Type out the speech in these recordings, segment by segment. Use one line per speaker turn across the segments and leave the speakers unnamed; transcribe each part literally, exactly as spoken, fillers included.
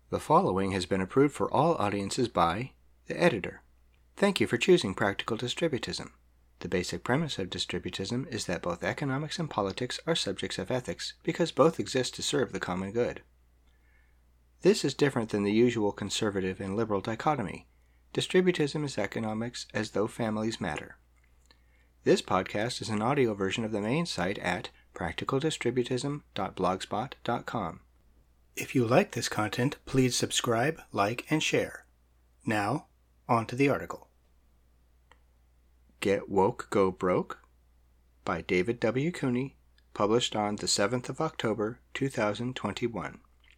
The following has been approved for all audiences by the editor. Thank you for choosing Practical Distributism. The basic premise of distributism is that both economics and politics are subjects of ethics because both exist to serve the common good. This is different than the usual conservative and liberal dichotomy. Distributism is economics as though families matter. This podcast is an audio version of the main site at practical distributism dot blogspot dot com. If you like this content, please subscribe, like, and share. Now, on to the article. Get Woke, Go Broke? By David W. Cooney, published on the seventh of October, two thousand twenty-one.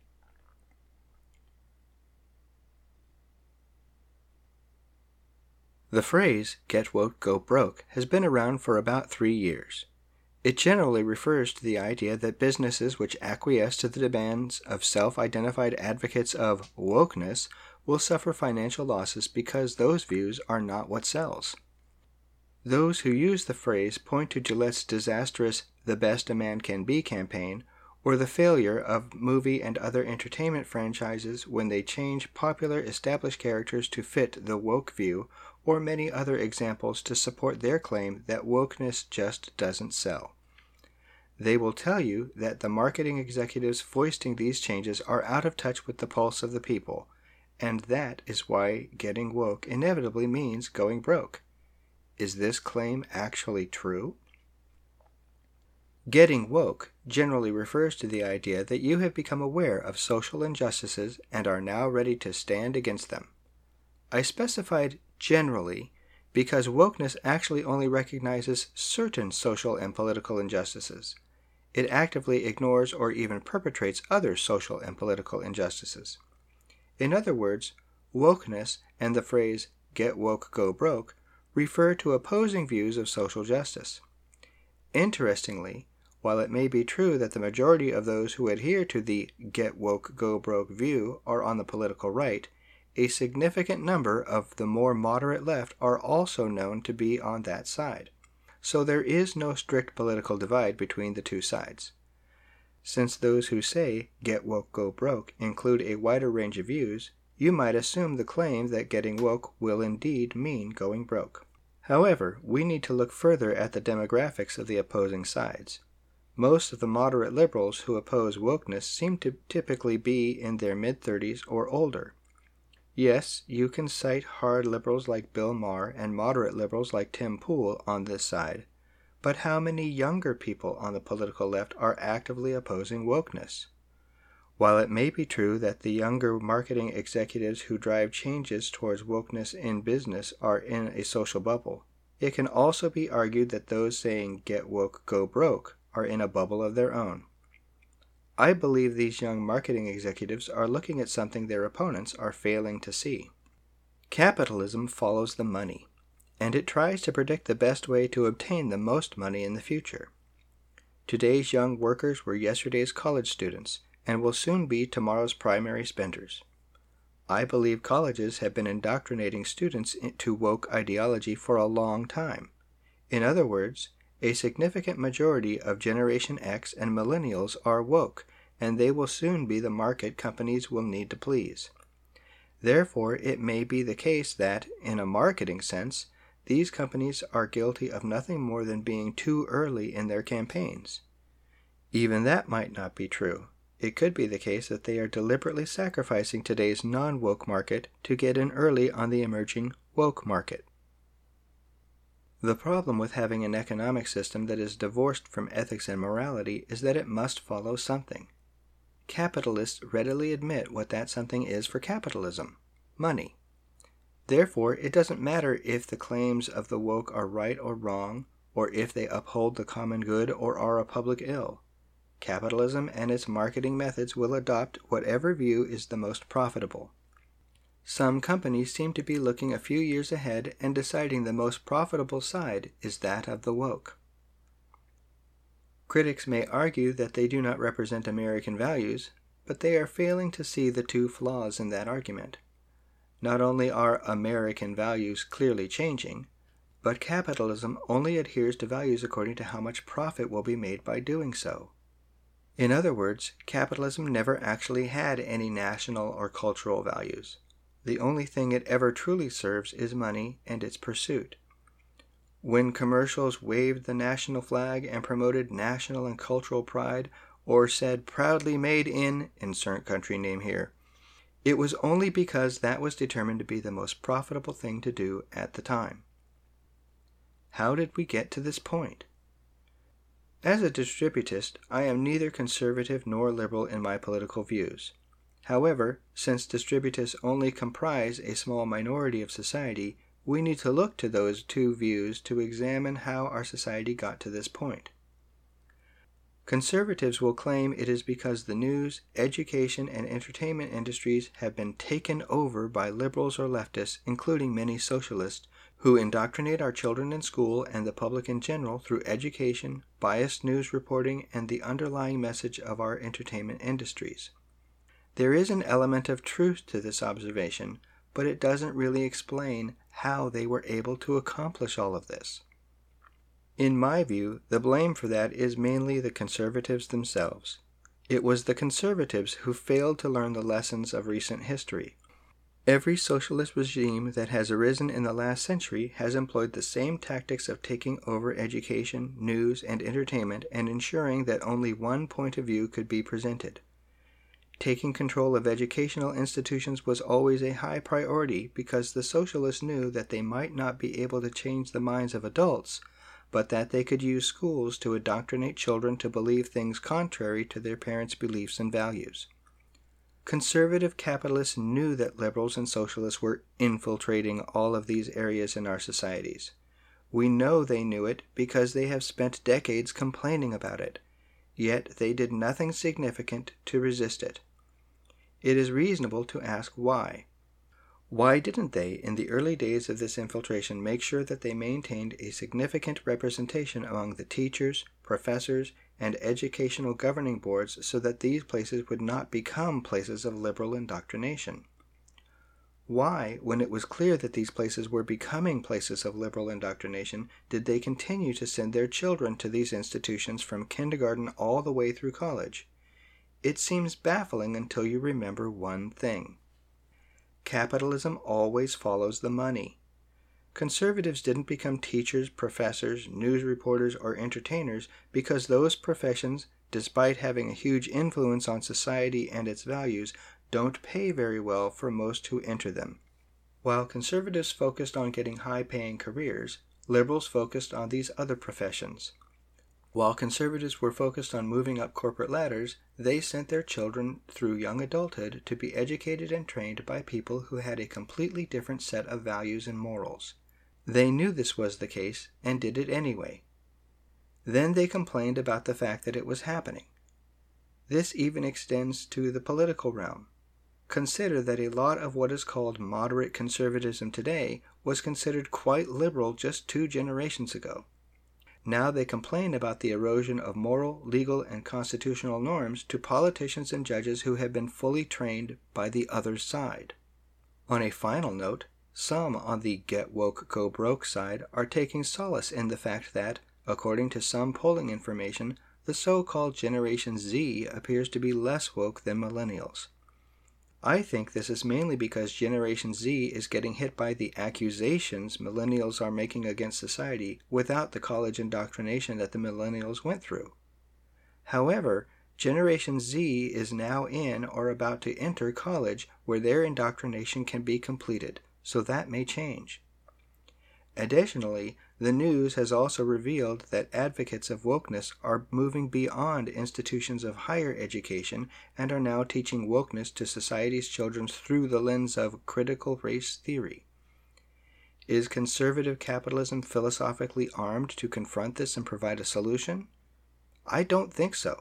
The phrase, get woke, go broke, has been around for about three years. It generally refers to the idea that businesses which acquiesce to the demands of self-identified advocates of wokeness will suffer financial losses because those views are not what sells. Those who use the phrase point to Gillette's disastrous "the best a man can be" campaign, or the failure of movie and other entertainment franchises when they change popular established characters to fit the woke view, or many other examples to support their claim that wokeness just doesn't sell. They will tell you that the marketing executives foisting these changes are out of touch with the pulse of the people, and that is why getting woke inevitably means going broke. Is this claim actually true? Getting woke generally refers to the idea that you have become aware of social injustices and are now ready to stand against them. I specified generally because wokeness actually only recognizes certain social and political injustices. It actively ignores or even perpetrates other social and political injustices. In other words, wokeness and the phrase get woke, go broke refer to opposing views of social justice. Interestingly, while it may be true that the majority of those who adhere to the get woke, go broke view are on the political right, a significant number of the more moderate left are also known to be on that side. So there is no strict political divide between the two sides. Since those who say get woke, go broke include a wider range of views, you might assume the claim that getting woke will indeed mean going broke. However, we need to look further at the demographics of the opposing sides. Most of the moderate liberals who oppose wokeness seem to typically be in their mid-thirties or older. Yes, you can cite hard liberals like Bill Maher and moderate liberals like Tim Pool on this side, but how many younger people on the political left are actively opposing wokeness? While it may be true that the younger marketing executives who drive changes towards wokeness in business are in a social bubble, it can also be argued that those saying get woke, go broke are in a bubble of their own. I believe these young marketing executives are looking at something their opponents are failing to see. Capitalism follows the money, and it tries to predict the best way to obtain the most money in the future. Today's young workers were yesterday's college students and will soon be tomorrow's primary spenders. I believe colleges have been indoctrinating students into woke ideology for a long time. In other words, a significant majority of Generation X and Millennials are woke, and they will soon be the market companies will need to please. Therefore, it may be the case that, in a marketing sense, these companies are guilty of nothing more than being too early in their campaigns. Even that might not be true. It could be the case that they are deliberately sacrificing today's non-woke market to get in early on the emerging woke market. The problem with having an economic system that is divorced from ethics and morality is that it must follow something. Capitalists readily admit what that something is for capitalism: money. Therefore, it doesn't matter if the claims of the woke are right or wrong, or if they uphold the common good or are a public ill. Capitalism and its marketing methods will adopt whatever view is the most profitable. Some companies seem to be looking a few years ahead and deciding the most profitable side is that of the woke. Critics may argue that they do not represent American values, but they are failing to see the two flaws in that argument. Not only are American values clearly changing, but capitalism only adheres to values according to how much profit will be made by doing so. In other words, capitalism never actually had any national or cultural values. The only thing it ever truly serves is money and its pursuit. When commercials waved the national flag and promoted national and cultural pride, or said proudly made in insert country name here, it was only because that was determined to be the most profitable thing to do at the time. How did we get to this point? As a distributist, I am neither conservative nor liberal in my political views. However, since distributists only comprise a small minority of society, we need to look to those two views to examine how our society got to this point. Conservatives will claim it is because the news, education, and entertainment industries have been taken over by liberals or leftists, including many socialists, who indoctrinate our children in school and the public in general through education, biased news reporting, and the underlying message of our entertainment industries. There is an element of truth to this observation, but it doesn't really explain how they were able to accomplish all of this. In my view, the blame for that is mainly the conservatives themselves. It was the conservatives who failed to learn the lessons of recent history. Every socialist regime that has arisen in the last century has employed the same tactics of taking over education, news, and entertainment and ensuring that only one point of view could be presented. Taking control of educational institutions was always a high priority because the socialists knew that they might not be able to change the minds of adults, but that they could use schools to indoctrinate children to believe things contrary to their parents' beliefs and values. Conservative capitalists knew that liberals and socialists were infiltrating all of these areas in our societies. We know they knew it because they have spent decades complaining about it, yet they did nothing significant to resist it. It is reasonable to ask why. Why didn't they, in the early days of this infiltration, make sure that they maintained a significant representation among the teachers, professors, and educational governing boards so that these places would not become places of liberal indoctrination? Why, when it was clear that these places were becoming places of liberal indoctrination, did they continue to send their children to these institutions from kindergarten all the way through college? It seems baffling until you remember one thing. Capitalism always follows the money. Conservatives didn't become teachers, professors, news reporters, or entertainers because those professions, despite having a huge influence on society and its values, don't pay very well for most who enter them. While conservatives focused on getting high-paying careers, liberals focused on these other professions. While conservatives were focused on moving up corporate ladders, they sent their children through young adulthood to be educated and trained by people who had a completely different set of values and morals. They knew this was the case and did it anyway. Then they complained about the fact that it was happening. This even extends to the political realm. Consider that a lot of what is called moderate conservatism today was considered quite liberal just two generations ago. Now they complain about the erosion of moral, legal, and constitutional norms to politicians and judges who have been fully trained by the other side. On a final note, some on the get woke, go broke side are taking solace in the fact that, according to some polling information, the so-called Generation Z appears to be less woke than millennials. I think this is mainly because Generation Z is getting hit by the accusations millennials are making against society without the college indoctrination that the millennials went through. However, Generation Z is now in or about to enter college where their indoctrination can be completed, so that may change. Additionally, the news has also revealed that advocates of wokeness are moving beyond institutions of higher education and are now teaching wokeness to society's children through the lens of critical race theory. Is conservative capitalism philosophically armed to confront this and provide a solution? I don't think so.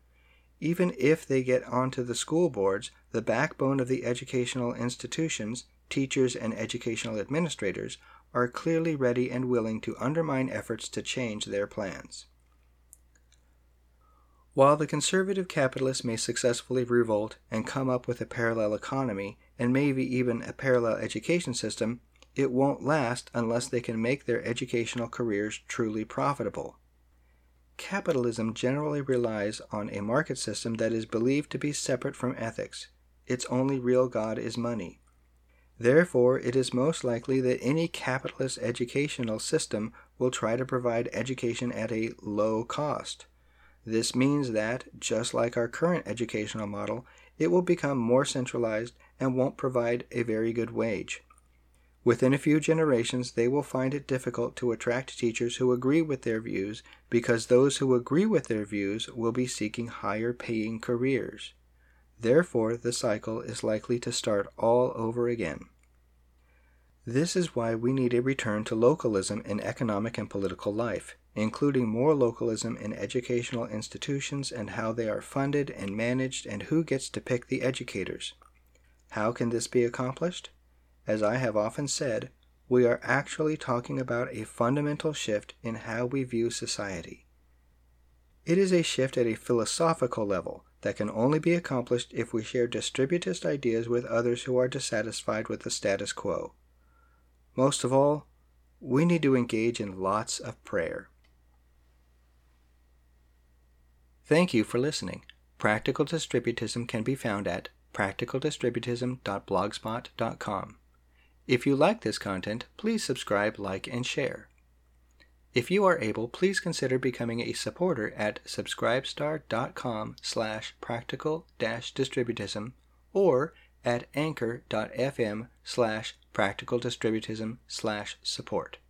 Even if they get onto the school boards, the backbone of the educational institutions, teachers and educational administrators, are clearly ready and willing to undermine efforts to change their plans. While the conservative capitalists may successfully revolt and come up with a parallel economy and maybe even a parallel education system, it won't last unless they can make their educational careers truly profitable. Capitalism generally relies on a market system that is believed to be separate from ethics. Its only real god is money. Therefore, it is most likely that any capitalist educational system will try to provide education at a low cost. This means that, just like our current educational model, it will become more centralized and won't provide a very good wage. Within a few generations, they will find it difficult to attract teachers who agree with their views because those who agree with their views will be seeking higher paying careers. Therefore, the cycle is likely to start all over again. This is why we need a return to localism in economic and political life, including more localism in educational institutions and how they are funded and managed and who gets to pick the educators. How can this be accomplished? As I have often said, we are actually talking about a fundamental shift in how we view society. It is a shift at a philosophical level that can only be accomplished if we share distributist ideas with others who are dissatisfied with the status quo. Most of all, we need to engage in lots of prayer. Thank you for listening. Practical Distributism can be found at practical distributism dot blogspot dot com. If you like this content, please subscribe, like, and share. If you are able, please consider becoming a supporter at subscribestar dot com slash practical dash distributism or at anchor dot f m slash practical distributism slash support.